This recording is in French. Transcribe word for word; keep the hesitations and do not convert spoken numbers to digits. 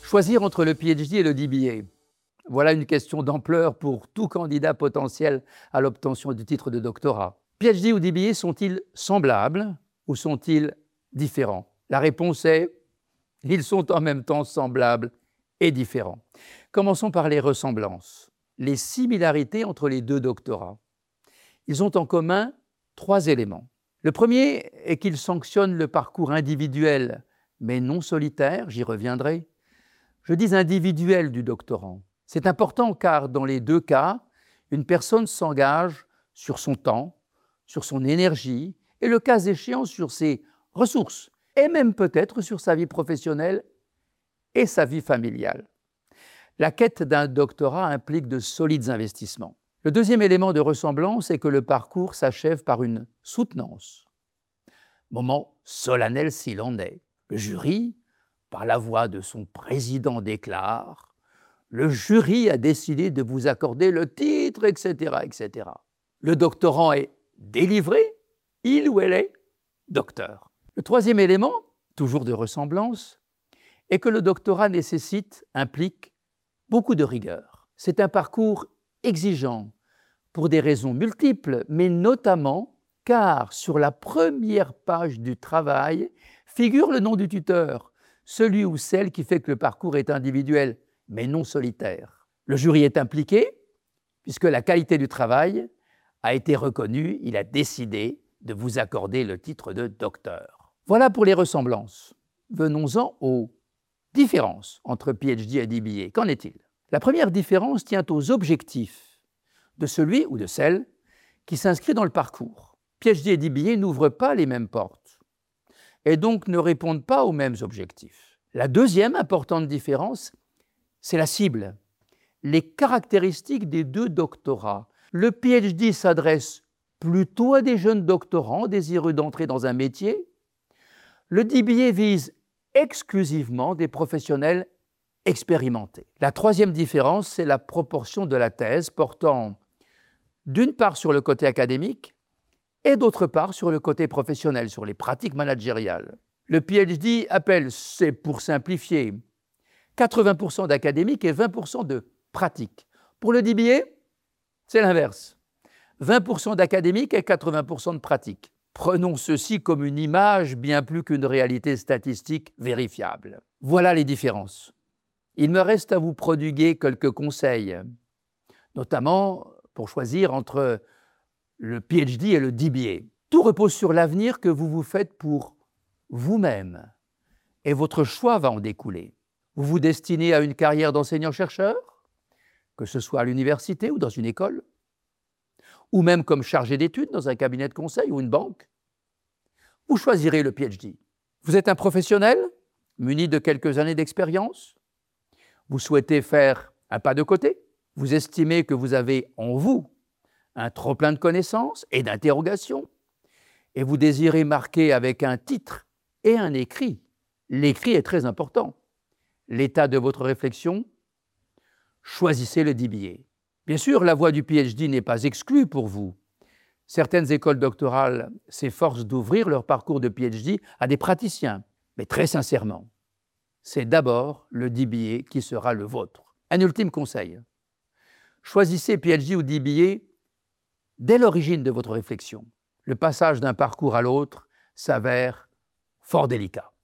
Choisir entre le P H D et le D B A. Voilà une question d'ampleur pour tout candidat potentiel à l'obtention du titre de doctorat. P H D ou D B A sont-ils semblables ou sont-ils différents? La réponse est « ils sont en même temps semblables et différents ». Commençons par les ressemblances, les similarités entre les deux doctorats. Ils ont en commun trois éléments. Le premier est qu'ils sanctionnent le parcours individuel, mais non solitaire, j'y reviendrai. Je dis individuel du doctorant. C'est important car dans les deux cas, une personne s'engage sur son temps, sur son énergie et le cas échéant sur ses ressources et même peut-être sur sa vie professionnelle et sa vie familiale. La quête d'un doctorat implique de solides investissements. Le deuxième élément de ressemblance est que le parcours s'achève par une soutenance. Moment solennel s'il en est. Le jury, par la voix de son président, déclare « Le jury a décidé de vous accorder le titre, et cetera, et cetera » Le doctorant est délivré, il ou elle est docteur. Le troisième élément, toujours de ressemblance, est que le doctorat nécessite, implique beaucoup de rigueur. C'est un parcours exigeant pour des raisons multiples, mais notamment car sur la première page du travail figure le nom du tuteur, celui ou celle qui fait que le parcours est individuel, mais non solitaire. Le jury est impliqué, puisque la qualité du travail a été reconnue, il a décidé de vous accorder le titre de docteur. Voilà pour les ressemblances. Venons-en aux différences entre P H D et D B A. Qu'en est-il? La première différence tient aux objectifs de celui ou de celle qui s'inscrit dans le parcours. P H D et D B A n'ouvrent pas les mêmes portes et donc ne répondent pas aux mêmes objectifs. La deuxième importante différence, c'est la cible, les caractéristiques des deux doctorats. Le P H D s'adresse plutôt à des jeunes doctorants désireux d'entrer dans un métier. Le D B A vise exclusivement des professionnels expérimentés. La troisième différence, c'est la proportion de la thèse portant d'une part sur le côté académique et d'autre part sur le côté professionnel, sur les pratiques managériales. Le P H D appelle, c'est pour simplifier, quatre-vingts pour cent d'académique et vingt pour cent de pratique. Pour le D B A, c'est l'inverse, vingt pour cent d'académique et quatre-vingts pour cent de pratique. Prenons ceci comme une image bien plus qu'une réalité statistique vérifiable. Voilà les différences. Il me reste à vous prodiguer quelques conseils, notamment pour choisir entre le P H D et le D B A. Tout repose sur l'avenir que vous vous faites pour vous-même et votre choix va en découler. Vous vous destinez à une carrière d'enseignant-chercheur, que ce soit à l'université ou dans une école, ou même comme chargé d'études dans un cabinet de conseil ou une banque. Vous choisirez le P H D. Vous êtes un professionnel, muni de quelques années d'expérience. Vous souhaitez faire un pas de côté. Vous estimez que vous avez en vous un trop-plein de connaissances et d'interrogations, et vous désirez marquer avec un titre et un écrit. L'écrit est très important. L'état de votre réflexion, choisissez le D B A. Bien sûr, la voie du P H D n'est pas exclue pour vous. Certaines écoles doctorales s'efforcent d'ouvrir leur parcours de P H D à des praticiens, mais très sincèrement, c'est d'abord le D B A qui sera le vôtre. Un ultime conseil, choisissez P H D ou D B A dès l'origine de votre réflexion. Le passage d'un parcours à l'autre s'avère fort délicat.